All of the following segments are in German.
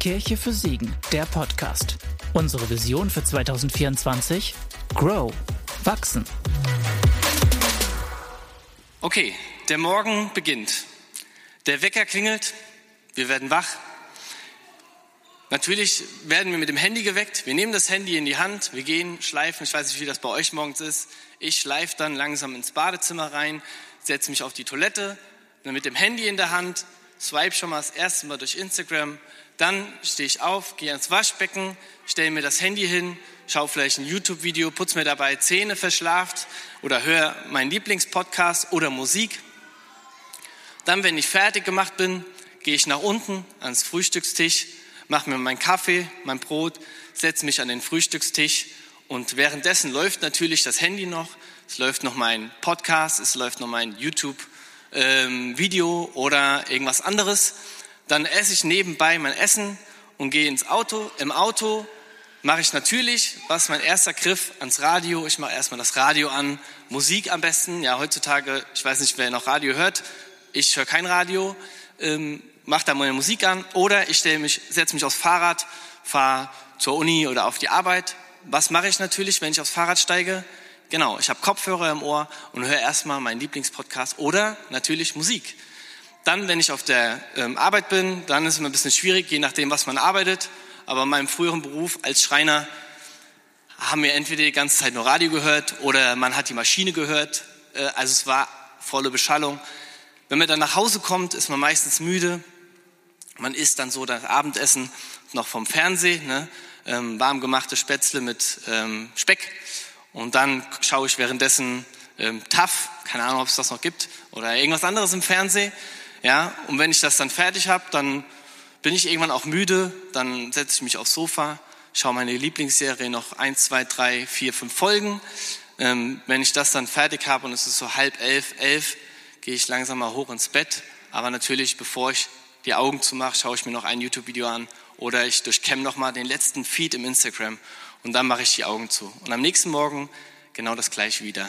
Kirche für Siegen, der Podcast. Unsere Vision für 2024? Grow. Wachsen. Okay, der Morgen beginnt. Der Wecker klingelt, wir werden wach. Natürlich werden wir mit dem Handy geweckt. Wir nehmen das Handy in die Hand, wir gehen, schleifen. Ich weiß nicht, wie das bei euch morgens ist. Ich schleife dann langsam ins Badezimmer rein, setze mich auf die Toilette, dann mit dem Handy in der Hand, swipe schon mal das erste Mal durch Instagram. Dann stehe ich auf, gehe ans Waschbecken, stelle mir das Handy hin, schaue vielleicht ein YouTube-Video, putze mir dabei Zähne verschlaft oder höre meinen Lieblingspodcast oder Musik. Dann, wenn ich fertig gemacht bin, gehe ich nach unten ans Frühstückstisch, mache mir meinen Kaffee, mein Brot, setze mich an den Frühstückstisch und währenddessen läuft natürlich das Handy noch, es läuft noch mein Podcast, es läuft noch mein YouTube-Video oder irgendwas anderes. Dann esse ich nebenbei mein Essen und gehe ins Auto. Im Auto mache ich natürlich, was mein erster Griff, ans Radio. Ich mache erstmal das Radio an, Musik am besten. Ja, heutzutage, ich weiß nicht, wer noch Radio hört. Ich höre kein Radio, mache da meine Musik an. Oder ich setze mich aufs Fahrrad, fahre zur Uni oder auf die Arbeit. Was mache ich natürlich, wenn ich aufs Fahrrad steige? Genau, ich habe Kopfhörer im Ohr und höre erstmal meinen Lieblingspodcast oder natürlich Musik. Dann, wenn ich auf der Arbeit bin, dann ist es immer ein bisschen schwierig, je nachdem, was man arbeitet. Aber in meinem früheren Beruf als Schreiner haben wir entweder die ganze Zeit nur Radio gehört oder man hat die Maschine gehört. Also es war volle Beschallung. Wenn man dann nach Hause kommt, ist man meistens müde. Man isst dann so das Abendessen noch vom Fernsehen, ne? Warm gemachte Spätzle mit Speck. Und dann schaue ich währenddessen TAF, keine Ahnung, ob es das noch gibt, oder irgendwas anderes im Fernsehen. Ja, und wenn ich das dann fertig habe, dann bin ich irgendwann auch müde, dann setze ich mich aufs Sofa, schaue meine Lieblingsserie noch 1, 2, 3, 4, 5 Folgen. Wenn ich das dann fertig habe und es ist so 10:30, gehe ich langsam mal hoch ins Bett. Aber natürlich, bevor ich die Augen zumache, schaue ich mir noch ein YouTube-Video an oder ich durchkämme nochmal den letzten Feed im Instagram und dann mache ich die Augen zu. Und am nächsten Morgen genau das gleiche wieder.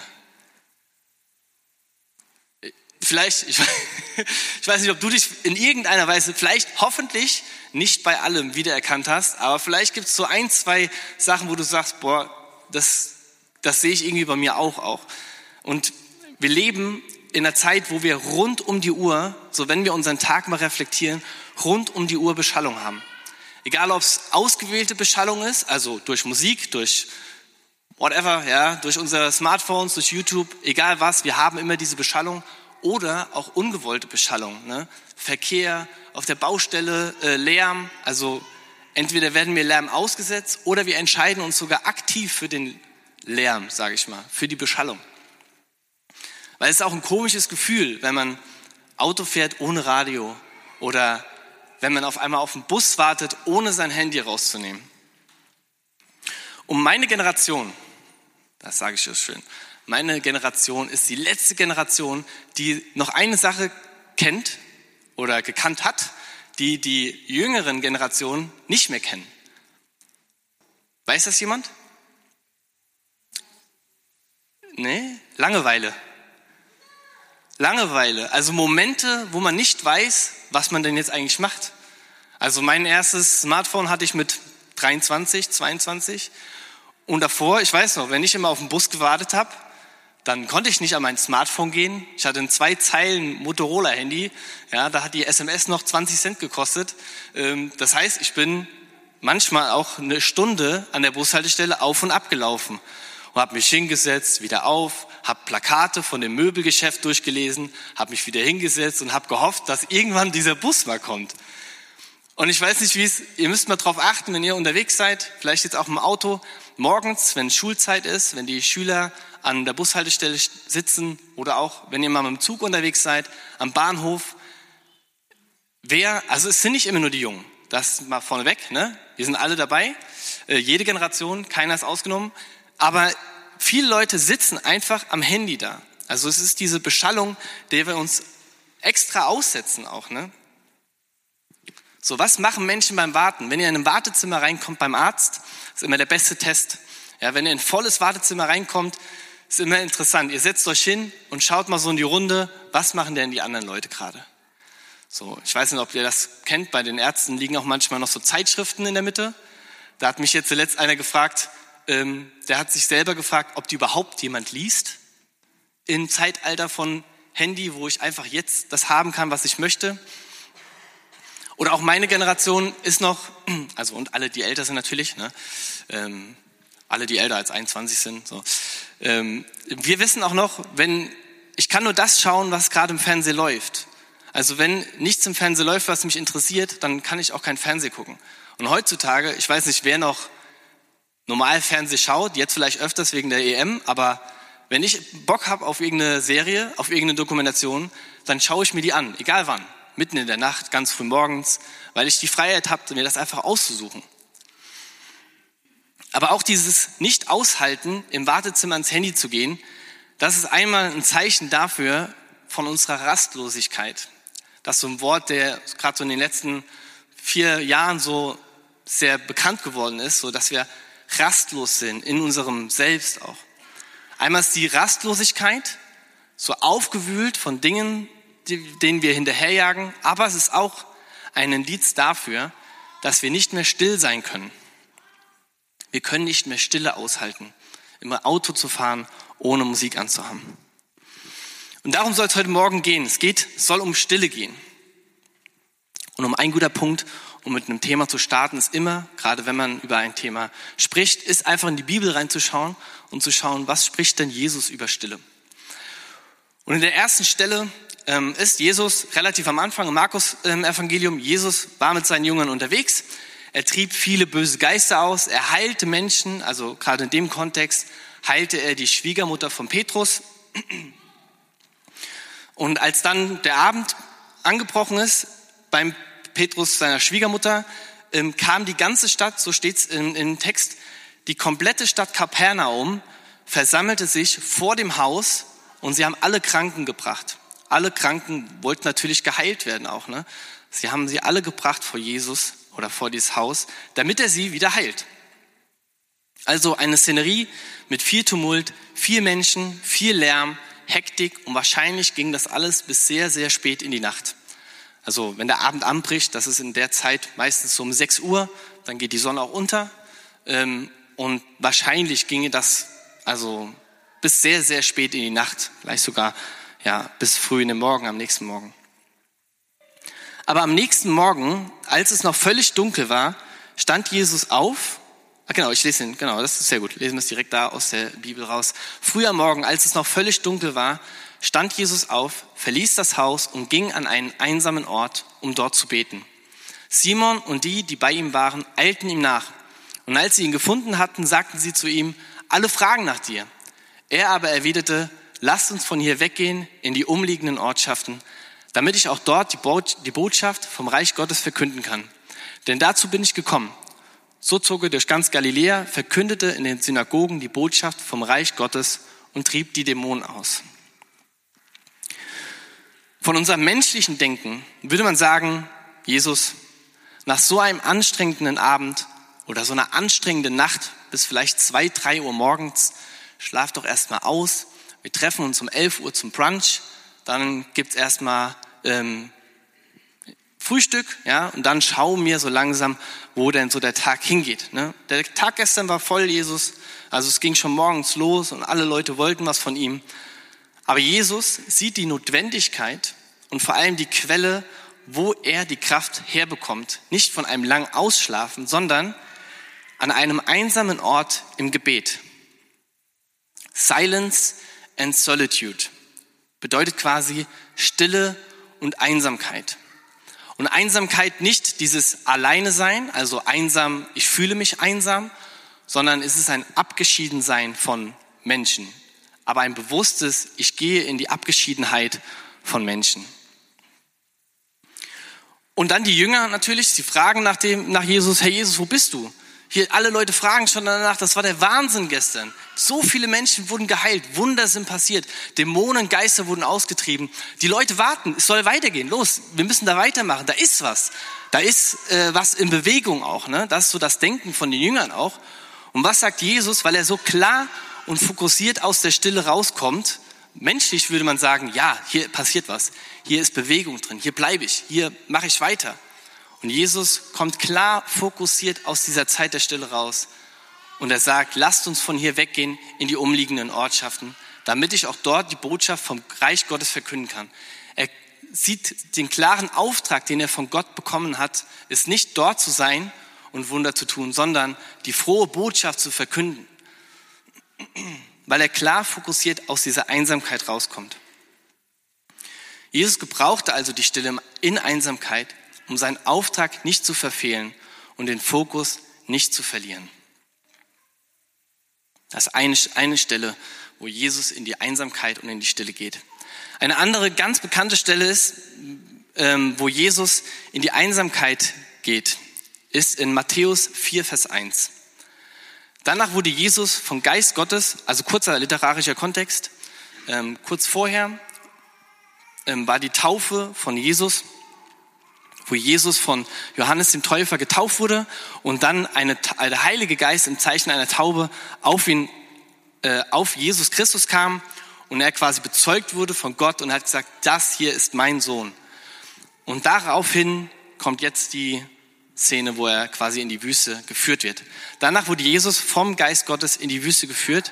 Vielleicht, ich weiß nicht, ob du dich in irgendeiner Weise, vielleicht hoffentlich nicht bei allem wiedererkannt hast, aber vielleicht gibt es so 1, 2 Sachen, wo du sagst, boah, das sehe ich irgendwie bei mir auch. Und wir leben in einer Zeit, wo wir rund um die Uhr, so wenn wir unseren Tag mal reflektieren, rund um die Uhr Beschallung haben. Egal, ob es ausgewählte Beschallung ist, also durch Musik, durch whatever, ja, durch unsere Smartphones, durch YouTube, egal was, wir haben immer diese Beschallung. Oder auch ungewollte Beschallung, ne? Verkehr, auf der Baustelle, Lärm. Also entweder werden wir Lärm ausgesetzt oder wir entscheiden uns sogar aktiv für den Lärm, sage ich mal, für die Beschallung. Weil es ist auch ein komisches Gefühl, wenn man Auto fährt ohne Radio oder wenn man auf einmal auf den Bus wartet, ohne sein Handy rauszunehmen. Und meine Generation, das sage ich so schön, meine Generation ist die letzte Generation, die noch eine Sache kennt oder gekannt hat, die die jüngeren Generationen nicht mehr kennen. Weiß das jemand? Nee? Langeweile. Langeweile, also Momente, wo man nicht weiß, was man denn jetzt eigentlich macht. Also mein erstes Smartphone hatte ich mit 23, 22 und davor, ich weiß noch, wenn ich immer auf den Bus gewartet habe, dann konnte ich nicht an mein Smartphone gehen. Ich hatte ein 2 Zeilen Motorola-Handy. Ja, da hat die SMS noch 20 Cent gekostet. Das heißt, ich bin manchmal auch eine Stunde an der Bushaltestelle auf und ab gelaufen und habe mich hingesetzt, wieder auf, habe Plakate von dem Möbelgeschäft durchgelesen, habe mich wieder hingesetzt und habe gehofft, dass irgendwann dieser Bus mal kommt. Und ich weiß nicht, ihr müsst mal drauf achten, wenn ihr unterwegs seid, vielleicht jetzt auch im Auto, morgens, wenn Schulzeit ist, wenn die Schüler an der Bushaltestelle sitzen oder auch, wenn ihr mal mit dem Zug unterwegs seid, am Bahnhof. Also es sind nicht immer nur die Jungen, das mal vorneweg, ne? Wir sind alle dabei, jede Generation, keiner ist ausgenommen, aber viele Leute sitzen einfach am Handy da. Also es ist diese Beschallung, der wir uns extra aussetzen auch, ne? So, was machen Menschen beim Warten? Wenn ihr in ein Wartezimmer reinkommt beim Arzt, ist immer der beste Test. Ja, wenn ihr in ein volles Wartezimmer reinkommt, ist immer interessant. Ihr setzt euch hin und schaut mal so in die Runde, was machen denn die anderen Leute gerade? So, ich weiß nicht, ob ihr das kennt, bei den Ärzten liegen auch manchmal noch so Zeitschriften in der Mitte. Da hat mich jetzt zuletzt einer gefragt, der hat sich selber gefragt, ob die überhaupt jemand liest im Zeitalter von Handy, wo ich einfach jetzt das haben kann, was ich möchte. Oder auch meine Generation ist noch, also und alle, die älter sind natürlich, ne? Alle, die älter als 21 sind. So. Wir wissen auch noch, ich kann nur das schauen, was gerade im Fernsehen läuft. Also wenn nichts im Fernsehen läuft, was mich interessiert, dann kann ich auch kein Fernsehen gucken. Und heutzutage, ich weiß nicht, wer noch normal Fernsehen schaut, jetzt vielleicht öfters wegen der EM, aber wenn ich Bock habe auf irgendeine Serie, auf irgendeine Dokumentation, dann schaue ich mir die an, egal wann. Mitten in der Nacht, ganz früh morgens, weil ich die Freiheit habe, mir das einfach auszusuchen. Aber auch dieses Nicht-Aushalten, im Wartezimmer ans Handy zu gehen, das ist einmal ein Zeichen dafür von unserer Rastlosigkeit. Das ist so ein Wort, der gerade so in den letzten 4 Jahren so sehr bekannt geworden ist, so dass wir rastlos sind, in unserem Selbst auch. Einmal ist die Rastlosigkeit, so aufgewühlt von Dingen, denen wir hinterherjagen, aber es ist auch ein Indiz dafür, dass wir nicht mehr still sein können. Wir können nicht mehr Stille aushalten, immer Auto zu fahren, ohne Musik anzuhaben. Und darum soll es heute Morgen gehen. Es soll um Stille gehen. Und um ein guter Punkt, um mit einem Thema zu starten, ist immer, gerade wenn man über ein Thema spricht, ist einfach in die Bibel reinzuschauen und zu schauen, was spricht denn Jesus über Stille. Und in der ersten Stelle ist Jesus relativ am Anfang im Markus-Evangelium. Jesus war mit seinen Jüngern unterwegs. Er trieb viele böse Geister aus. Er heilte Menschen, also gerade in dem Kontext heilte er die Schwiegermutter von Petrus. Und als dann der Abend angebrochen ist, beim Petrus, seiner Schwiegermutter, kam die ganze Stadt, so steht es im Text, die komplette Stadt Kapernaum versammelte sich vor dem Haus und sie haben alle Kranken gebracht. Alle Kranken wollten natürlich geheilt werden auch, ne? Sie haben sie alle gebracht vor Jesus oder vor dieses Haus, damit er sie wieder heilt. Also eine Szenerie mit viel Tumult, viel Menschen, viel Lärm, Hektik und wahrscheinlich ging das alles bis sehr, sehr spät in die Nacht. Also wenn der Abend anbricht, das ist in der Zeit meistens so um 6 Uhr, dann geht die Sonne auch unter und wahrscheinlich ginge das also bis sehr, sehr spät in die Nacht, vielleicht sogar bis früh in den Morgen, am nächsten Morgen. Aber am nächsten Morgen, als es noch völlig dunkel war, stand Jesus auf. Ich lese ihn, das ist sehr gut. Lesen wir es direkt da aus der Bibel raus. Früh am Morgen, als es noch völlig dunkel war, stand Jesus auf, verließ das Haus und ging an einen einsamen Ort, um dort zu beten. Simon und die bei ihm waren, eilten ihm nach. Und als sie ihn gefunden hatten, sagten sie zu ihm, alle fragen nach dir. Er aber erwiderte, lasst uns von hier weggehen in die umliegenden Ortschaften, damit ich auch dort die Botschaft vom Reich Gottes verkünden kann. Denn dazu bin ich gekommen. So zog er durch ganz Galiläa, verkündete in den Synagogen die Botschaft vom Reich Gottes und trieb die Dämonen aus. Von unserem menschlichen Denken würde man sagen, Jesus, nach so einem anstrengenden Abend oder so einer anstrengenden Nacht bis vielleicht 2, 3 Uhr morgens, schlaf doch erstmal aus. Wir treffen uns um 11 Uhr zum Brunch, dann gibt's erstmal Frühstück, und dann schau mir so langsam, wo denn so der Tag hingeht. Ne? Der Tag gestern war voll, Jesus, also es ging schon morgens los und alle Leute wollten was von ihm. Aber Jesus sieht die Notwendigkeit und vor allem die Quelle, wo er die Kraft herbekommt. Nicht von einem langen Ausschlafen, sondern an einem einsamen Ort im Gebet. Silence and Solitude bedeutet quasi Stille und Einsamkeit. Und Einsamkeit nicht dieses Alleine sein, also einsam, ich fühle mich einsam, sondern es ist ein Abgeschiedensein von Menschen. Aber ein bewusstes, ich gehe in die Abgeschiedenheit von Menschen. Und dann die Jünger natürlich, sie fragen nach Jesus, Herr Jesus, wo bist du? Hier, alle Leute fragen schon danach, das war der Wahnsinn gestern. So viele Menschen wurden geheilt, Wunder sind passiert, Dämonen, Geister wurden ausgetrieben. Die Leute warten, es soll weitergehen, los, wir müssen da weitermachen, da ist was. Da ist was in Bewegung auch, ne? Das ist so das Denken von den Jüngern auch. Und was sagt Jesus, weil er so klar und fokussiert aus der Stille rauskommt, menschlich würde man sagen, ja, hier passiert was, hier ist Bewegung drin, hier bleibe ich, hier mache ich weiter. Und Jesus kommt klar fokussiert aus dieser Zeit der Stille raus und er sagt, lasst uns von hier weggehen in die umliegenden Ortschaften, damit ich auch dort die Botschaft vom Reich Gottes verkünden kann. Er sieht den klaren Auftrag, den er von Gott bekommen hat, ist nicht dort zu sein und Wunder zu tun, sondern die frohe Botschaft zu verkünden, weil er klar fokussiert aus dieser Einsamkeit rauskommt. Jesus gebrauchte also die Stille in Einsamkeit, um seinen Auftrag nicht zu verfehlen und den Fokus nicht zu verlieren. Das ist eine Stelle, wo Jesus in die Einsamkeit und in die Stille geht. Eine andere ganz bekannte Stelle ist, wo Jesus in die Einsamkeit geht, ist in Matthäus 4, Vers 1. Danach wurde Jesus vom Geist Gottes, also kurzer literarischer Kontext, kurz vorher war die Taufe von Jesus, wo Jesus von Johannes dem Täufer getauft wurde und dann der Heilige Geist im Zeichen einer Taube auf Jesus Christus kam und er quasi bezeugt wurde von Gott und hat gesagt, das hier ist mein Sohn. Und daraufhin kommt jetzt die Szene, wo er quasi in die Wüste geführt wird. Danach wurde Jesus vom Geist Gottes in die Wüste geführt.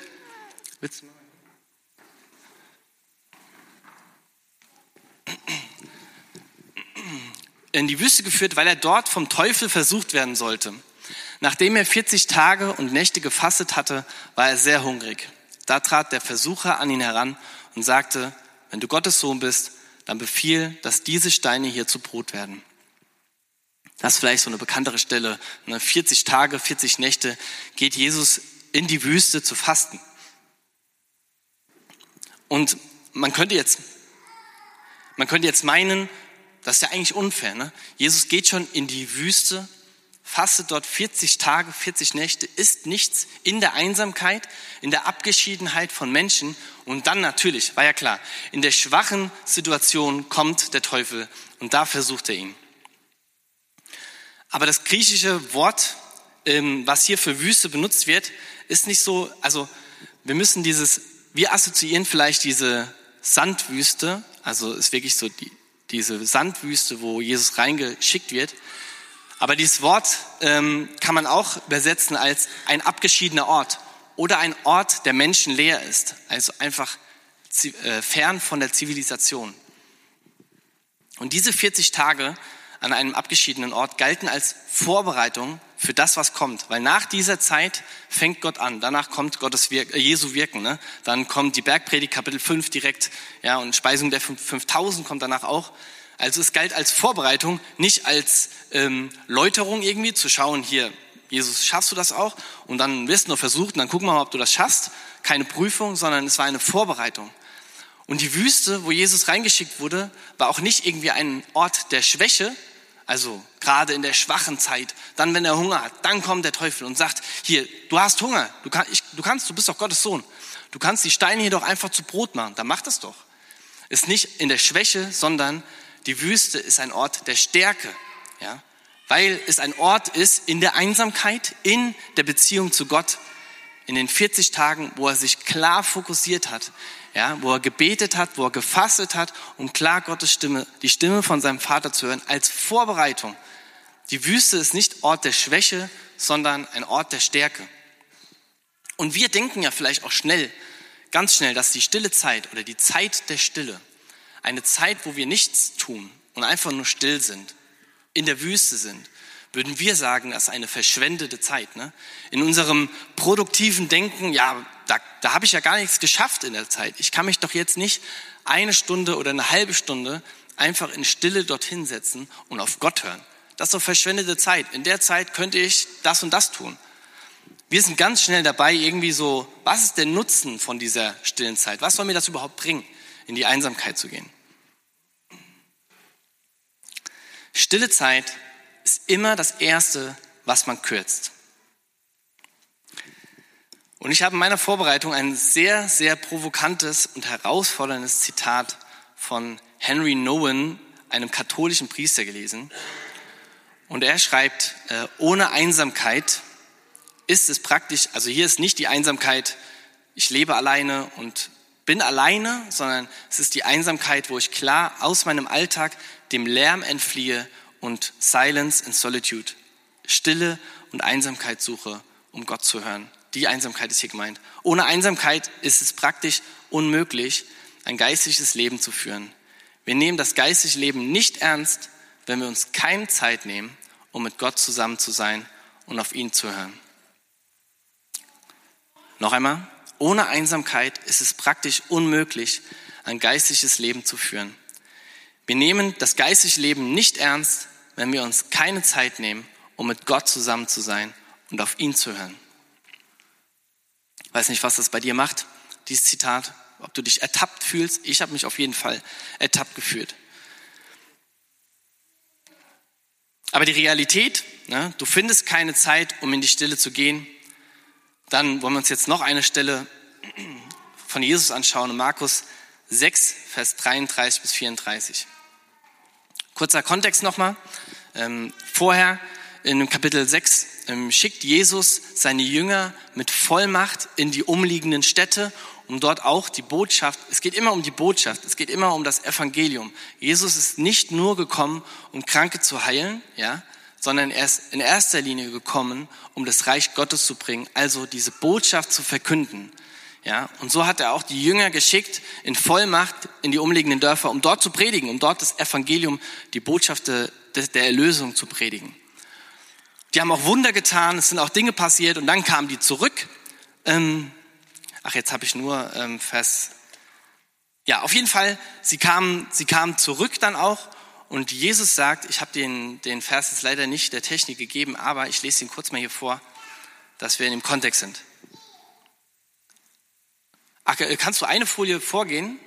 In die Wüste geführt, weil er dort vom Teufel versucht werden sollte. Nachdem er 40 Tage und Nächte gefastet hatte, war er sehr hungrig. Da trat der Versucher an ihn heran und sagte, wenn du Gottes Sohn bist, dann befiehl, dass diese Steine hier zu Brot werden. Das ist vielleicht so eine bekanntere Stelle. 40 Tage, 40 Nächte geht Jesus in die Wüste zu fasten. Und man könnte jetzt meinen, das ist ja eigentlich unfair. Ne? Jesus geht schon in die Wüste, fastet dort 40 Tage, 40 Nächte, isst nichts in der Einsamkeit, in der Abgeschiedenheit von Menschen. Und dann natürlich, war ja klar, in der schwachen Situation kommt der Teufel und da versucht er ihn. Aber das griechische Wort, was hier für Wüste benutzt wird, ist nicht so, also wir assoziieren vielleicht diese Sandwüste, also ist wirklich so diese Sandwüste, wo Jesus reingeschickt wird. Aber dieses Wort kann man auch übersetzen als ein abgeschiedener Ort oder ein Ort, der menschenleer ist, also einfach fern von der Zivilisation. Und diese 40 Tage an einem abgeschiedenen Ort galten als Vorbereitung für das, was kommt. Weil nach dieser Zeit fängt Gott an. Danach kommt Jesu Wirken. Ne? Dann kommt die Bergpredigt, Kapitel 5 direkt. Ja, und Speisung der 5000 kommt danach auch. Also es galt als Vorbereitung, nicht als Läuterung irgendwie, zu schauen, hier, Jesus, schaffst du das auch? Und dann wirst du noch versucht und dann gucken wir mal, ob du das schaffst. Keine Prüfung, sondern es war eine Vorbereitung. Und die Wüste, wo Jesus reingeschickt wurde, war auch nicht irgendwie ein Ort der Schwäche, also gerade in der schwachen Zeit, dann wenn er Hunger hat, dann kommt der Teufel und sagt, hier, du hast Hunger, du bist doch Gottes Sohn, du kannst die Steine hier doch einfach zu Brot machen, dann mach das doch. Ist nicht in der Schwäche, sondern die Wüste ist ein Ort der Stärke, ja, weil es ein Ort ist in der Einsamkeit, in der Beziehung zu Gott, in den 40 Tagen, wo er sich klar fokussiert hat, ja, wo er gebetet hat, wo er gefastet hat, um klar Gottes Stimme, die Stimme von seinem Vater zu hören, als Vorbereitung. Die Wüste ist nicht Ort der Schwäche, sondern ein Ort der Stärke. Und wir denken ja vielleicht auch ganz schnell, dass die stille Zeit oder die Zeit der Stille, eine Zeit, wo wir nichts tun und einfach nur still sind, in der Wüste sind, würden wir sagen, das ist eine verschwendete Zeit. Ne? In unserem produktiven Denken, ja, da habe ich ja gar nichts geschafft in der Zeit. Ich kann mich doch jetzt nicht eine Stunde oder eine halbe Stunde einfach in Stille dorthin setzen und auf Gott hören. Das ist doch verschwendete Zeit. In der Zeit könnte ich das und das tun. Wir sind ganz schnell dabei, irgendwie so, was ist der Nutzen von dieser stillen Zeit? Was soll mir das überhaupt bringen, in die Einsamkeit zu gehen? Stille Zeit ist immer das Erste, was man kürzt. Und ich habe in meiner Vorbereitung ein sehr, sehr provokantes und herausforderndes Zitat von Henry Nouwen, einem katholischen Priester, gelesen. Und er schreibt, ohne Einsamkeit ist es praktisch, also hier ist nicht die Einsamkeit, ich lebe alleine und bin alleine, sondern es ist die Einsamkeit, wo ich klar aus meinem Alltag dem Lärm entfliehe und Silence and Solitude, Stille und Einsamkeit suche, um Gott zu hören. Die Einsamkeit ist hier gemeint. Ohne Einsamkeit ist es praktisch unmöglich, ein geistliches Leben zu führen. Wir nehmen das geistliche Leben nicht ernst, wenn wir uns keine Zeit nehmen, um mit Gott zusammen zu sein und auf ihn zu hören. Noch einmal, ohne Einsamkeit ist es praktisch unmöglich, ein geistliches Leben zu führen. Wir nehmen das geistliche Leben nicht ernst, wenn wir uns keine Zeit nehmen, um mit Gott zusammen zu sein und auf ihn zu hören. Ich weiß nicht, was das bei dir macht, dieses Zitat, ob du dich ertappt fühlst. Ich habe mich auf jeden Fall ertappt gefühlt. Aber die Realität, ne, du findest keine Zeit, um in die Stille zu gehen. Dann wollen wir uns jetzt noch eine Stelle von Jesus anschauen, in Markus 6, Vers 33 bis 34. Kurzer Kontext nochmal. Vorher in dem Kapitel 6 schickt Jesus seine Jünger mit Vollmacht in die umliegenden Städte, um dort auch die Botschaft, es geht immer um die Botschaft, es geht immer um das Evangelium. Jesus ist nicht nur gekommen, um Kranke zu heilen, ja, sondern er ist in erster Linie gekommen, um das Reich Gottes zu bringen, also diese Botschaft zu verkünden. Ja, und so hat er auch die Jünger geschickt in Vollmacht in die umliegenden Dörfer, um dort zu predigen, um dort das Evangelium, die Botschaft der Erlösung zu predigen. Die haben auch Wunder getan, es sind auch Dinge passiert und dann kamen die zurück. Jetzt habe ich nur Vers. Ja, auf jeden Fall, sie kamen zurück dann auch und Jesus sagt, ich habe den Vers jetzt leider nicht der Technik gegeben, aber ich lese ihn kurz mal hier vor, dass wir in dem Kontext sind. Kannst du eine Folie vorgehen?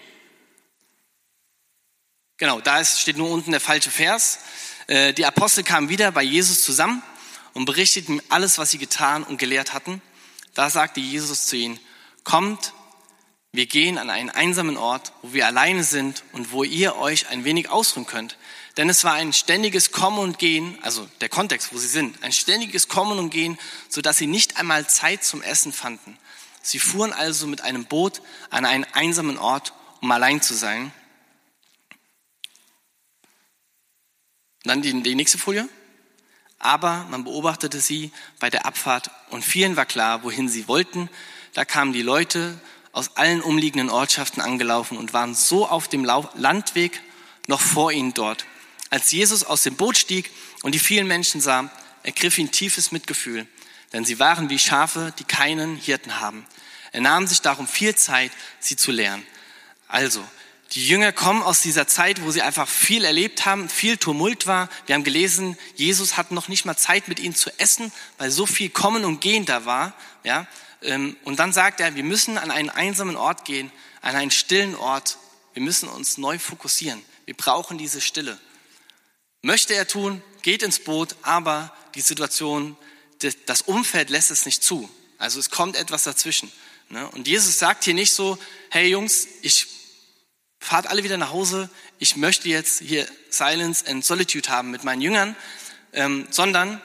Genau, steht nur unten der falsche Vers. Die Apostel kamen wieder bei Jesus zusammen und berichteten alles, was sie getan und gelehrt hatten. Da sagte Jesus zu ihnen, kommt, wir gehen an einen einsamen Ort, wo wir alleine sind und wo ihr euch ein wenig ausruhen könnt. Denn es war ein ständiges Kommen und Gehen, also der Kontext, wo sie sind, ein ständiges Kommen und Gehen, sodass sie nicht einmal Zeit zum Essen fanden. Sie fuhren also mit einem Boot an einen einsamen Ort, um allein zu sein. Dann die nächste Folie. Aber man beobachtete sie bei der Abfahrt und vielen war klar, wohin sie wollten. Da kamen die Leute aus allen umliegenden Ortschaften angelaufen und waren so auf dem Landweg noch vor ihnen dort. Als Jesus aus dem Boot stieg und die vielen Menschen sah, ergriff ihn tiefes Mitgefühl, denn sie waren wie Schafe, die keinen Hirten haben. Er nahm sich darum viel Zeit, sie zu lehren. Also, die Jünger kommen aus dieser Zeit, wo sie einfach viel erlebt haben, viel Tumult war. Wir haben gelesen, Jesus hat noch nicht mal Zeit, mit ihnen zu essen, weil so viel Kommen und Gehen da war. Ja? Und dann sagt er, wir müssen an einen einsamen Ort gehen, an einen stillen Ort. Wir müssen uns neu fokussieren. Wir brauchen diese Stille. Möchte er tun, geht ins Boot, aber die Situation, das Umfeld lässt es nicht zu. Also es kommt etwas dazwischen. Und Jesus sagt hier nicht so, hey Jungs, fahrt alle wieder nach Hause, ich möchte jetzt hier Silence and Solitude haben mit meinen Jüngern, sondern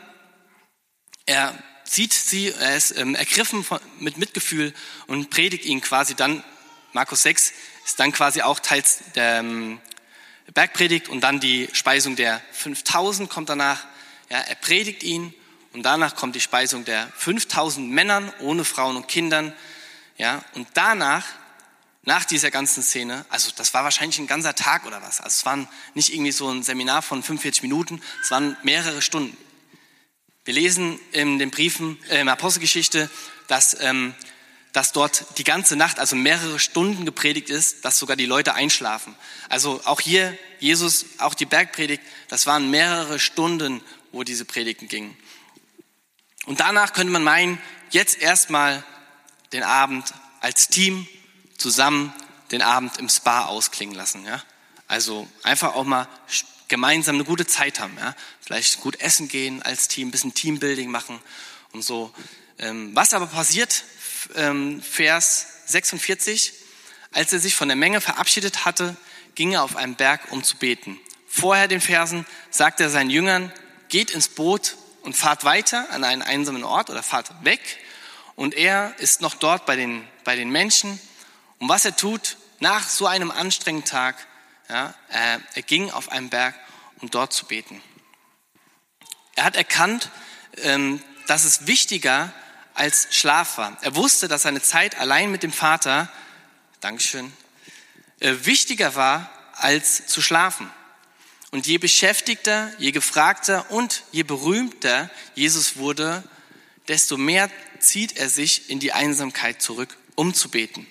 er sieht sie, er ist ergriffen mit Mitgefühl und predigt ihnen quasi dann, Markus 6 ist dann quasi auch teils der Bergpredigt und dann die Speisung der 5000 kommt danach. Ja, er predigt ihn und danach kommt die Speisung der 5000 Männern ohne Frauen und Kindern. Ja, und danach, nach dieser ganzen Szene, also das war wahrscheinlich ein ganzer Tag oder was. Also es war nicht irgendwie so ein Seminar von 45 Minuten, es waren mehrere Stunden. Wir lesen in den Briefen, in der Apostelgeschichte, dass dort die ganze Nacht, also mehrere Stunden gepredigt ist, dass sogar die Leute einschlafen. Also auch hier, Jesus, auch die Bergpredigt, das waren mehrere Stunden, wo diese Predigten gingen. Und danach könnte man meinen, jetzt erstmal den Abend als Team zusammen den Abend im Spa ausklingen lassen. Ja? Also einfach auch mal gemeinsam eine gute Zeit haben. Ja? Vielleicht gut essen gehen als Team, ein bisschen Teambuilding machen und so. Was aber passiert, Vers 46, als er sich von der Menge verabschiedet hatte, ging er auf einen Berg, um zu beten. Vorher den Versen sagt er seinen Jüngern, geht ins Boot und fahrt weiter an einen einsamen Ort oder fahrt weg. Und er ist noch dort bei den Menschen Und was er tut nach so einem anstrengenden Tag, ja, er ging auf einen Berg, um dort zu beten. Er hat erkannt, dass es wichtiger als Schlaf war. Er wusste, dass seine Zeit allein mit dem Vater, Dankeschön, wichtiger war als zu schlafen. Und je beschäftigter, je gefragter und je berühmter Jesus wurde, desto mehr zieht er sich in die Einsamkeit zurück, um zu beten.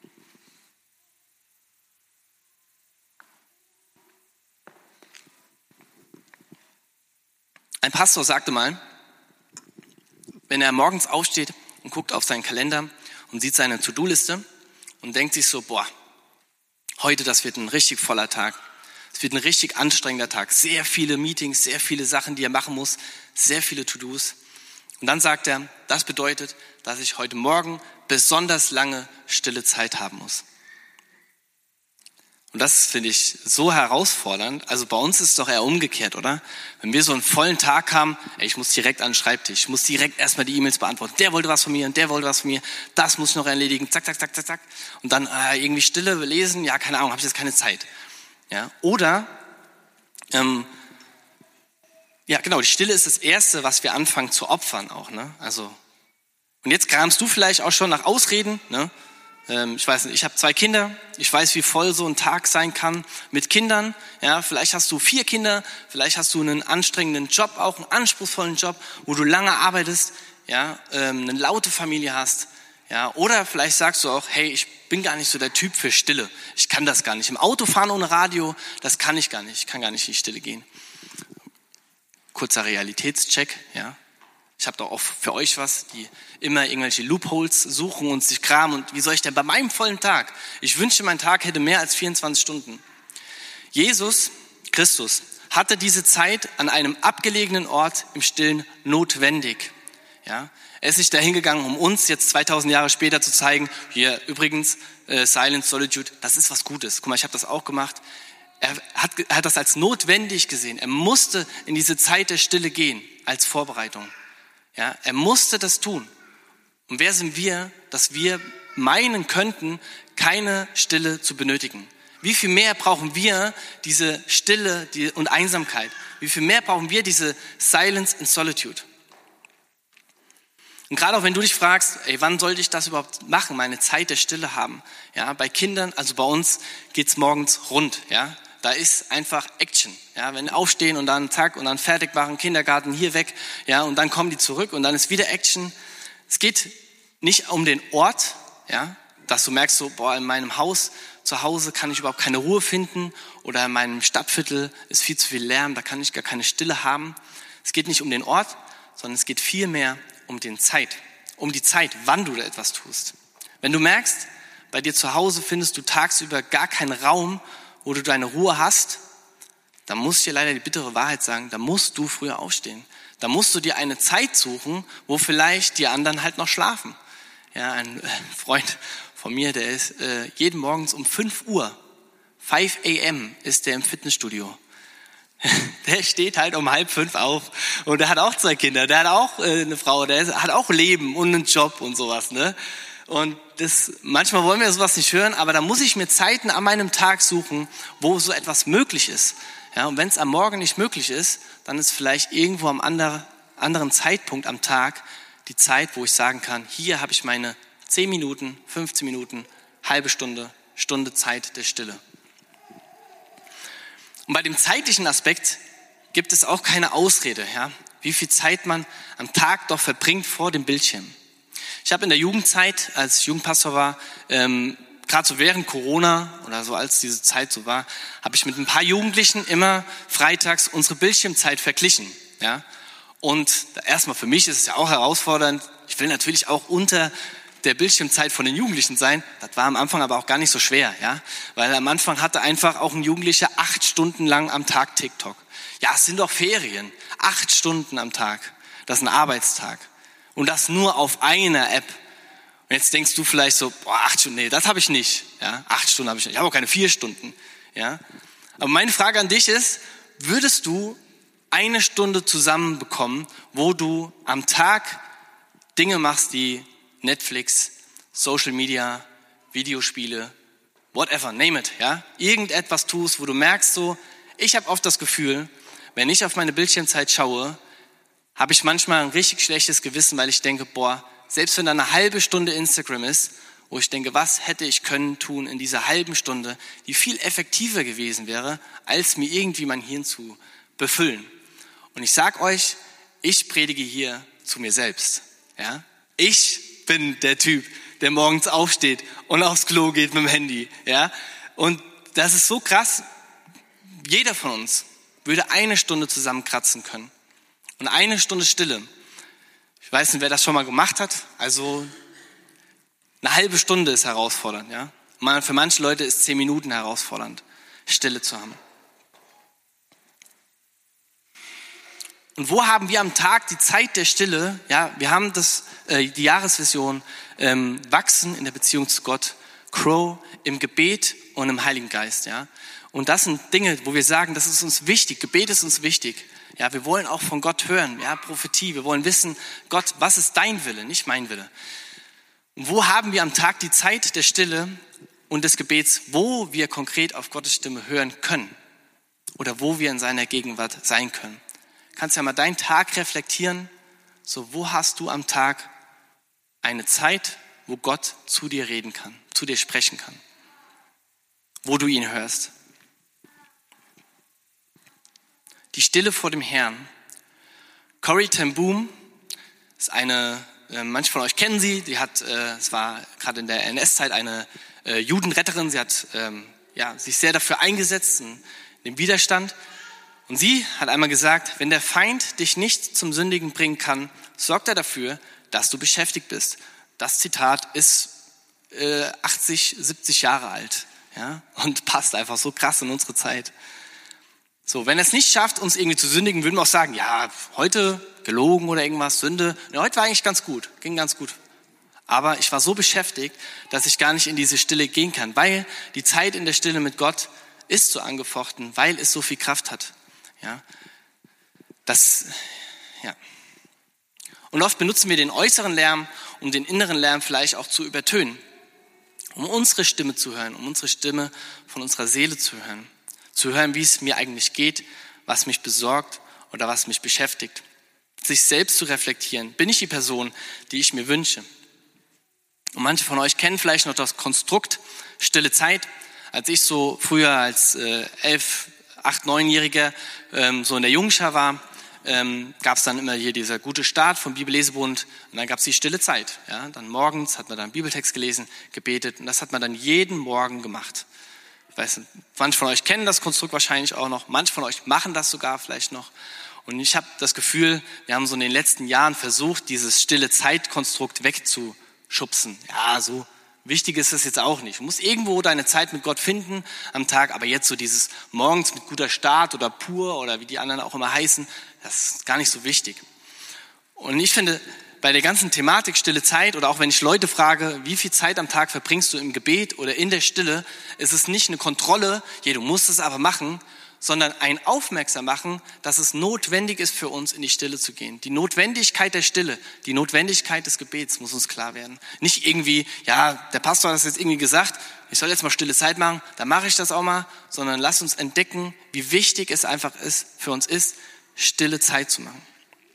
Ein Pastor sagte mal, wenn er morgens aufsteht und guckt auf seinen Kalender und sieht seine To-Do-Liste und denkt sich so, heute, das wird ein richtig voller Tag. Es wird ein richtig anstrengender Tag. Sehr viele Meetings, sehr viele Sachen, die er machen muss, sehr viele To-Dos. Und dann sagt er, das bedeutet, dass ich heute Morgen besonders lange stille Zeit haben muss. Und das finde ich so herausfordernd. Also bei uns ist es doch eher umgekehrt, oder? Wenn wir so einen vollen Tag haben, ich muss direkt an den Schreibtisch, ich muss direkt erstmal die E-Mails beantworten. Der wollte was von mir und der wollte was von mir. Das muss ich noch erledigen. Zack, zack, zack, zack, zack. Und dann irgendwie Stille lesen. Ja, keine Ahnung, habe ich jetzt keine Zeit. Ja, oder, ja genau, die Stille ist das Erste, was wir anfangen zu opfern auch. Ne? Also, und jetzt kramst du vielleicht auch schon nach Ausreden. Ne? Ich weiß nicht, ich habe 2 Kinder. Ich weiß, wie voll so ein Tag sein kann mit Kindern. Ja, vielleicht hast du 4 Kinder, vielleicht hast du einen anstrengenden Job, auch einen anspruchsvollen Job, wo du lange arbeitest, ja, eine laute Familie hast. Ja, oder vielleicht sagst du auch, hey, ich bin gar nicht so der Typ für Stille. Ich kann das gar nicht. Im Auto fahren ohne Radio, das kann ich gar nicht. Ich kann gar nicht in die Stille gehen. Kurzer Realitätscheck, ja. Ich habe doch auch für euch was, die immer irgendwelche Loopholes suchen und sich kramen. Und wie soll ich denn bei meinem vollen Tag? Ich wünschte, mein Tag hätte mehr als 24 Stunden. Jesus Christus hatte diese Zeit an einem abgelegenen Ort im Stillen notwendig. Ja, er ist nicht dahin gegangen, um uns jetzt 2000 Jahre später zu zeigen, hier übrigens, Silence, Solitude, das ist was Gutes. Guck mal, ich habe das auch gemacht. Er hat das als notwendig gesehen. Er musste in diese Zeit der Stille gehen, als Vorbereitung. Ja, er musste das tun. Und wer sind wir, dass wir meinen könnten, keine Stille zu benötigen? Wie viel mehr brauchen wir diese Stille und Einsamkeit? Wie viel mehr brauchen wir diese Silence and Solitude? Und gerade auch wenn du dich fragst, wann sollte ich das überhaupt machen, meine Zeit der Stille haben? Ja, bei Kindern, also bei uns geht's morgens rund, ja. Da ist einfach Action, ja. Wenn aufstehen und dann zack und dann fertig machen, Kindergarten hier weg, ja, und dann kommen die zurück und dann ist wieder Action. Es geht nicht um den Ort, ja, dass du merkst so, in meinem Haus, zu Hause kann ich überhaupt keine Ruhe finden oder in meinem Stadtviertel ist viel zu viel Lärm, da kann ich gar keine Stille haben. Es geht nicht um den Ort, sondern es geht vielmehr um die Zeit, wann du da etwas tust. Wenn du merkst, bei dir zu Hause findest du tagsüber gar keinen Raum, wo du deine Ruhe hast, dann muss ich dir leider die bittere Wahrheit sagen, da musst du früher aufstehen. Da musst du dir eine Zeit suchen, wo vielleicht die anderen halt noch schlafen. Ja, ein Freund von mir, der ist jeden Morgens um 5 Uhr, 5 a.m. ist der im Fitnessstudio. Der steht halt um 4:30 auf und der hat auch 2 Kinder, der hat auch eine Frau, der hat auch Leben und einen Job und sowas, ne? Und manchmal wollen wir sowas nicht hören, aber da muss ich mir Zeiten an meinem Tag suchen, wo so etwas möglich ist. Ja, und wenn es am Morgen nicht möglich ist, dann ist vielleicht irgendwo am anderen Zeitpunkt am Tag die Zeit, wo ich sagen kann, hier habe ich meine 10 Minuten, 15 Minuten, halbe Stunde, Stunde Zeit der Stille. Und bei dem zeitlichen Aspekt gibt es auch keine Ausrede, ja, wie viel Zeit man am Tag doch verbringt vor dem Bildschirm. Ich habe in der Jugendzeit, als ich Jugendpastor war, gerade so während Corona oder so, als diese Zeit so war, habe ich mit ein paar Jugendlichen immer freitags unsere Bildschirmzeit verglichen. Ja? Und erstmal für mich ist es ja auch herausfordernd. Ich will natürlich auch unter der Bildschirmzeit von den Jugendlichen sein. Das war am Anfang aber auch gar nicht so schwer, ja, weil am Anfang hatte einfach auch ein Jugendlicher 8 Stunden lang am Tag TikTok. Ja, es sind doch Ferien. 8 Stunden am Tag. Das ist ein Arbeitstag. Und das nur auf einer App. Und jetzt denkst du vielleicht so, 8 Stunden, nee, das habe ich nicht. Ja, 8 Stunden habe ich nicht. Ich habe auch keine 4 Stunden. Ja, aber meine Frage an dich ist, würdest du 1 Stunde zusammenbekommen, wo du am Tag Dinge machst, die Netflix, Social Media, Videospiele, whatever, name it, ja? Irgendetwas tust, wo du merkst so, ich habe oft das Gefühl, wenn ich auf meine Bildschirmzeit schaue, habe ich manchmal ein richtig schlechtes Gewissen, weil ich denke, selbst wenn da eine halbe Stunde Instagram ist, wo ich denke, was hätte ich können tun in dieser halben Stunde, die viel effektiver gewesen wäre, als mir irgendwie mein Hirn zu befüllen. Und ich sag euch, ich predige hier zu mir selbst. Ja? Ich bin der Typ, der morgens aufsteht und aufs Klo geht mit dem Handy. Ja? Und das ist so krass. Jeder von uns würde eine Stunde zusammenkratzen können. Und eine Stunde Stille. Ich weiß nicht, wer das schon mal gemacht hat. Also eine halbe Stunde ist herausfordernd. Ja? Für manche Leute ist 10 Minuten herausfordernd, Stille zu haben. Und wo haben wir am Tag die Zeit der Stille? Ja, wir haben die Jahresvision Wachsen in der Beziehung zu Gott, Grow im Gebet und im Heiligen Geist. Ja, und das sind Dinge, wo wir sagen, das ist uns wichtig. Gebet ist uns wichtig. Ja, wir wollen auch von Gott hören. Ja, Prophetie. Wir wollen wissen, Gott, was ist dein Wille, nicht mein Wille? Und wo haben wir am Tag die Zeit der Stille und des Gebets, wo wir konkret auf Gottes Stimme hören können oder wo wir in seiner Gegenwart sein können? Kannst ja mal deinen Tag reflektieren. So, wo hast du am Tag eine Zeit, wo Gott zu dir reden kann, zu dir sprechen kann, wo du ihn hörst? Die Stille vor dem Herrn. Corrie ten Boom ist eine, manche von euch kennen sie, es war gerade in der NS-Zeit eine Judenretterin, sie hat sich sehr dafür eingesetzt, in dem Widerstand. Und sie hat einmal gesagt, wenn der Feind dich nicht zum Sündigen bringen kann, sorgt er dafür, dass du beschäftigt bist. Das Zitat ist 80, 70 Jahre alt, ja, und passt einfach so krass in unsere Zeit. So, wenn er es nicht schafft, uns irgendwie zu sündigen, würden wir auch sagen, ja, heute gelogen oder irgendwas, Sünde. Ja, heute war eigentlich ganz gut, ging ganz gut. Aber ich war so beschäftigt, dass ich gar nicht in diese Stille gehen kann, weil die Zeit in der Stille mit Gott ist so angefochten, weil es so viel Kraft hat. Ja, Und oft benutzen wir den äußeren Lärm, um den inneren Lärm vielleicht auch zu übertönen, um unsere Stimme zu hören, um unsere Stimme von unserer Seele zu hören, wie es mir eigentlich geht, was mich besorgt oder was mich beschäftigt. Sich selbst zu reflektieren, bin ich die Person, die ich mir wünsche? Und manche von euch kennen vielleicht noch das Konstrukt stille Zeit. Als ich so früher als 11, 8, 9-Jähriger so in der Jungschar war, gab es dann immer hier dieser gute Start vom Bibellesebund und dann gab es die stille Zeit. Ja? Dann morgens hat man dann Bibeltext gelesen, gebetet und das hat man dann jeden Morgen gemacht. Ich weiß nicht, manche von euch kennen das Konstrukt wahrscheinlich auch noch, manche von euch machen das sogar vielleicht noch. Und ich habe das Gefühl, wir haben so in den letzten Jahren versucht, dieses stille Zeitkonstrukt wegzuschubsen. Ja, so wichtig ist es jetzt auch nicht. Du musst irgendwo deine Zeit mit Gott finden am Tag, aber jetzt so dieses morgens mit guter Start oder pur oder wie die anderen auch immer heißen, das ist gar nicht so wichtig. Und ich finde, bei der ganzen Thematik stille Zeit oder auch wenn ich Leute frage, wie viel Zeit am Tag verbringst du im Gebet oder in der Stille, ist es nicht eine Kontrolle, du musst es aber machen, sondern ein Aufmerksam machen, dass es notwendig ist für uns, in die Stille zu gehen. Die Notwendigkeit der Stille, die Notwendigkeit des Gebets muss uns klar werden. Nicht irgendwie, ja, der Pastor hat das jetzt irgendwie gesagt, ich soll jetzt mal stille Zeit machen, dann mache ich das auch mal, sondern lass uns entdecken, wie wichtig es einfach für uns ist, stille Zeit zu machen.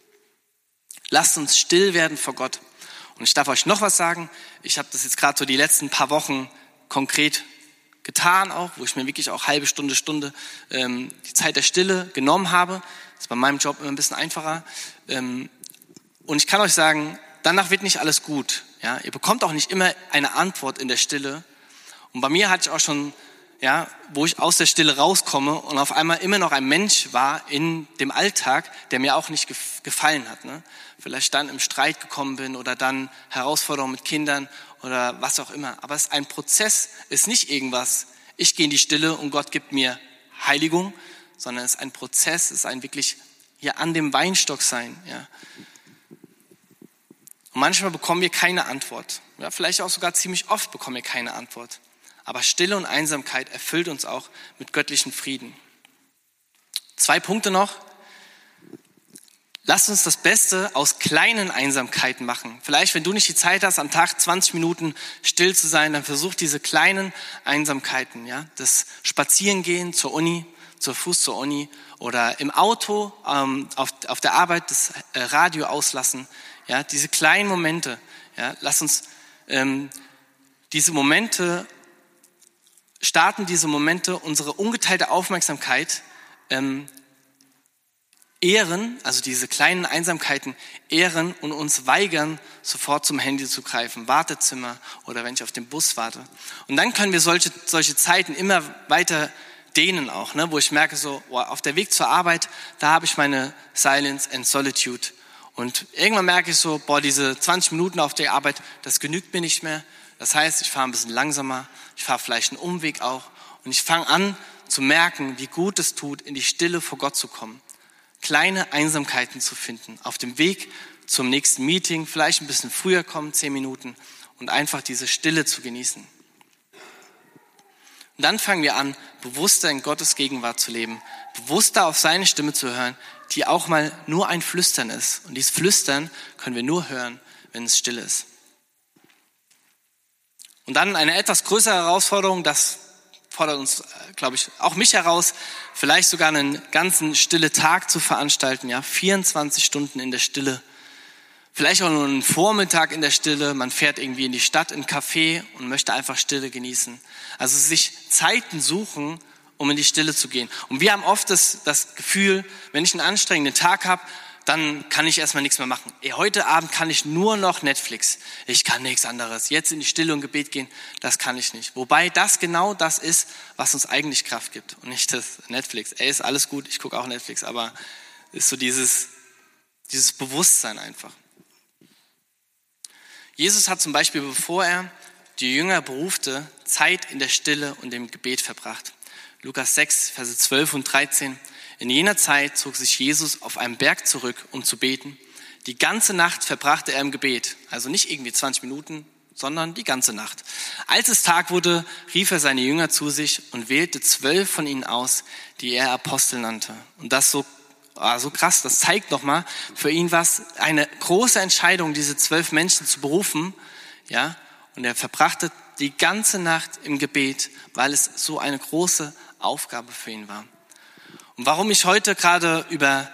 Lasst uns still werden vor Gott. Und ich darf euch noch was sagen, ich habe das jetzt gerade so die letzten paar Wochen konkret getan auch, wo ich mir wirklich auch halbe Stunde die Zeit der Stille genommen habe. Das ist bei meinem Job immer ein bisschen einfacher. Und ich kann euch sagen, danach wird nicht alles gut. Ja? Ihr bekommt auch nicht immer eine Antwort in der Stille. Und bei mir hatte ich auch schon, wo ich aus der Stille rauskomme und auf einmal immer noch ein Mensch war in dem Alltag, der mir auch nicht gefallen hat. Ne? Vielleicht dann im Streit gekommen bin oder dann Herausforderungen mit Kindern oder was auch immer. Aber es ist ein Prozess, ist nicht irgendwas, ich gehe in die Stille und Gott gibt mir Heiligung, sondern es ist ein Prozess, es ist ein wirklich hier an dem Weinstock sein. Ja. Und manchmal bekommen wir keine Antwort. Ja, vielleicht auch sogar ziemlich oft bekommen wir keine Antwort. Aber Stille und Einsamkeit erfüllt uns auch mit göttlichem Frieden. 2 Punkte noch. Lasst uns das Beste aus kleinen Einsamkeiten machen. Vielleicht, wenn du nicht die Zeit hast, am Tag 20 Minuten still zu sein, dann versuch diese kleinen Einsamkeiten, ja, das Spazierengehen zur Uni, zu Fuß zur Uni oder im Auto, auf der Arbeit das Radio auslassen, ja, diese kleinen Momente, ja, lass uns diese Momente unsere ungeteilte Aufmerksamkeit ehren, also diese kleinen Einsamkeiten ehren und uns weigern, sofort zum Handy zu greifen, Wartezimmer oder wenn ich auf den Bus warte. Und dann können wir solche Zeiten immer weiter dehnen auch, ne, wo ich merke so, auf der Weg zur Arbeit, da habe ich meine Silence and Solitude. Und irgendwann merke ich so, diese 20 Minuten auf der Arbeit, das genügt mir nicht mehr. Das heißt, ich fahre ein bisschen langsamer, ich fahre vielleicht einen Umweg auch und ich fange an zu merken, wie gut es tut, in die Stille vor Gott zu kommen. Kleine Einsamkeiten zu finden, auf dem Weg zum nächsten Meeting, vielleicht ein bisschen früher kommen, 10 Minuten und einfach diese Stille zu genießen. Und dann fangen wir an, bewusster in Gottes Gegenwart zu leben, bewusster auf seine Stimme zu hören, die auch mal nur ein Flüstern ist. Und dieses Flüstern können wir nur hören, wenn es still ist. Und dann eine etwas größere Herausforderung, das fordert uns, glaube ich, auch mich heraus, vielleicht sogar einen ganzen stille Tag zu veranstalten, ja, 24 Stunden in der Stille. Vielleicht auch nur einen Vormittag in der Stille, man fährt irgendwie in die Stadt, in ein Café und möchte einfach Stille genießen. Also sich Zeiten suchen, um in die Stille zu gehen. Und wir haben oft das Gefühl, wenn ich einen anstrengenden Tag habe, dann kann ich erstmal nichts mehr machen. Heute Abend kann ich nur noch Netflix. Ich kann nichts anderes. Jetzt in die Stille und Gebet gehen, das kann ich nicht. Wobei das genau das ist, was uns eigentlich Kraft gibt. Und nicht das Netflix. Ist alles gut, ich gucke auch Netflix, aber ist so dieses Bewusstsein einfach. Jesus hat zum Beispiel, bevor er die Jünger berufte, Zeit in der Stille und im Gebet verbracht. Lukas 6, Verse 12 und 13. In jener Zeit zog sich Jesus auf einen Berg zurück, um zu beten. Die ganze Nacht verbrachte er im Gebet. Also nicht irgendwie 20 Minuten, sondern die ganze Nacht. Als es Tag wurde, rief er seine Jünger zu sich und wählte 12 von ihnen aus, die er Apostel nannte. Und das so krass, das zeigt nochmal, für ihn war es eine große Entscheidung, diese 12 Menschen zu berufen. Ja, und er verbrachte die ganze Nacht im Gebet, weil es so eine große Aufgabe für ihn war. Und warum ich heute gerade über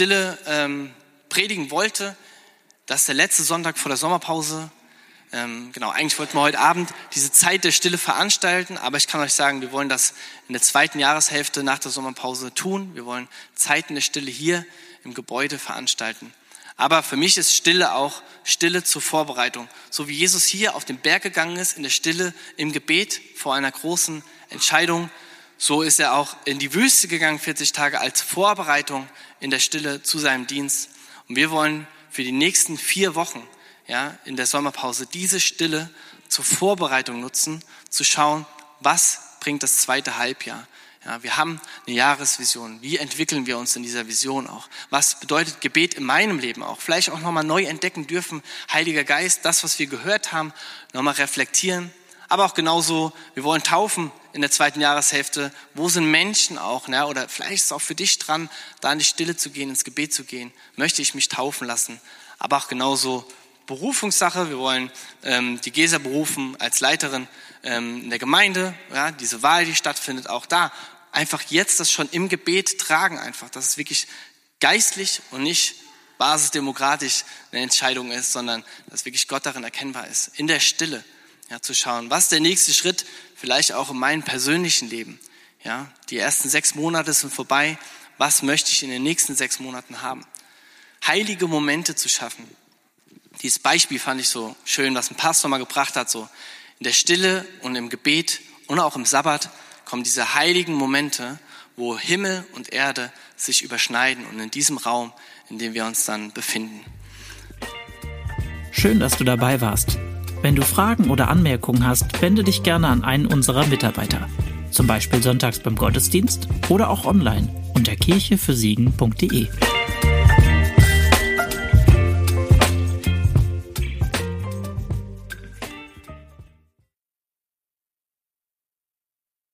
Stille predigen wollte, das ist der letzte Sonntag vor der Sommerpause. Eigentlich wollten wir heute Abend diese Zeit der Stille veranstalten, aber ich kann euch sagen, wir wollen das in der 2. Jahreshälfte nach der Sommerpause tun. Wir wollen Zeiten der Stille hier im Gebäude veranstalten. Aber für mich ist Stille auch Stille zur Vorbereitung. So wie Jesus hier auf den Berg gegangen ist, in der Stille, im Gebet vor einer großen Entscheidung, so ist er auch in die Wüste gegangen, 40 Tage als Vorbereitung in der Stille zu seinem Dienst. Und wir wollen für die nächsten 4 Wochen, ja, in der Sommerpause diese Stille zur Vorbereitung nutzen, zu schauen, was bringt das zweite Halbjahr. Ja, wir haben eine Jahresvision. Wie entwickeln wir uns in dieser Vision auch? Was bedeutet Gebet in meinem Leben auch? Vielleicht auch nochmal neu entdecken dürfen, Heiliger Geist, das, was wir gehört haben, nochmal reflektieren. Aber auch genauso, wir wollen taufen in der 2. Jahreshälfte. Wo sind Menschen auch? Ne? Oder vielleicht ist es auch für dich dran, da in die Stille zu gehen, ins Gebet zu gehen. Möchte ich mich taufen lassen? Aber auch genauso Berufungssache. Wir wollen die Gesa berufen als Leiterin in der Gemeinde. Ja, diese Wahl, die stattfindet, auch da. Einfach jetzt das schon im Gebet tragen einfach, dass es wirklich geistlich und nicht basisdemokratisch eine Entscheidung ist, sondern dass wirklich Gott darin erkennbar ist. In der Stille, ja, zu schauen, was ist der nächste Schritt, vielleicht auch in meinem persönlichen Leben. Ja, die ersten 6 Monate sind vorbei. Was möchte ich in den nächsten 6 Monaten haben? Heilige Momente zu schaffen. Dieses Beispiel fand ich so schön, was ein Pastor mal gebracht hat, so in der Stille und im Gebet und auch im Sabbat kommen diese heiligen Momente, wo Himmel und Erde sich überschneiden und in diesem Raum, in dem wir uns dann befinden. Schön, dass du dabei warst. Wenn du Fragen oder Anmerkungen hast, wende dich gerne an einen unserer Mitarbeiter. Zum Beispiel sonntags beim Gottesdienst oder auch online unter kirchefürsiegen.de.